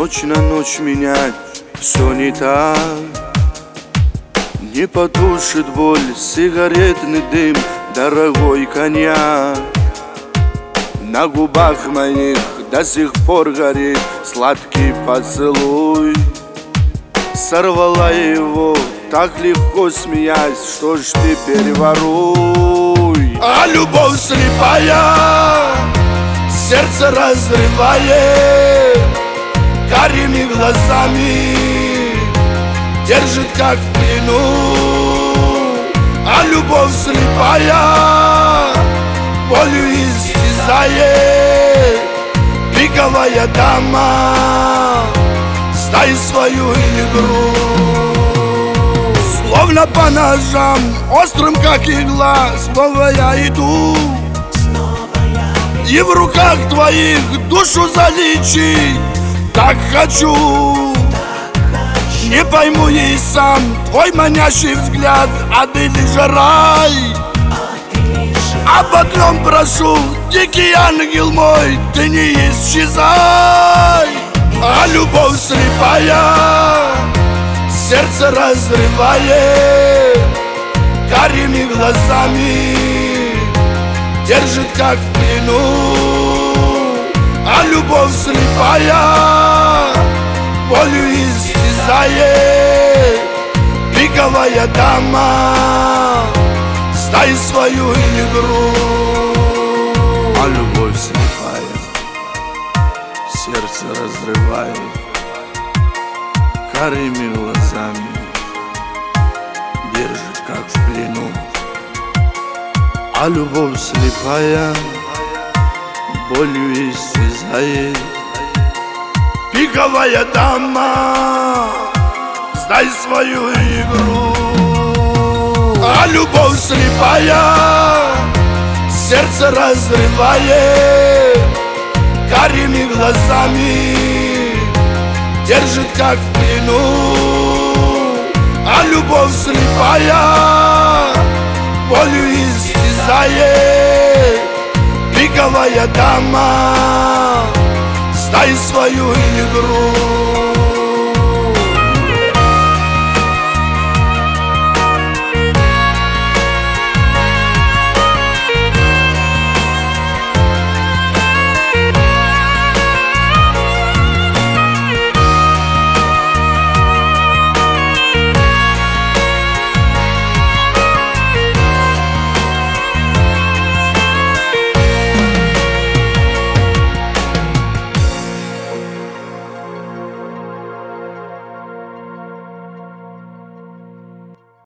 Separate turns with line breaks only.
ночь на ночь менять все не так. Не потушит боль сигаретный дым, дорогой коньяк. На губах моих до сих пор горит сладкий поцелуй. Сорвала его так легко, смеясь, что ж теперь воруй. А любовь слепая сердце разрывает, карими глазами держит как в плену. А любовь слепая болью истязает, пиковая дама, стай свою игру. Словно по ножам, острым как игла, снова я иду. И в руках твоих душу залечить так хочу. Не пойму и сам твой манящий взгляд, а ты лишь рай. Об одном прошу, дикий ангел мой, ты не исчезай. А любовь слепая сердце разрывает, карими глазами держит как в плену. А любовь слепая болью истязает, пиковая дама, стай свою игру. А любовь слепая сердце разрывает, карими глазами держит как в плену. А любовь слепая болью истязает, пиковая дама, сдай свою игру. А любовь слепая сердце разрывает, карими глазами держит как в плену. А любовь слепая болью истязает, пиковая дама, стай свою игру.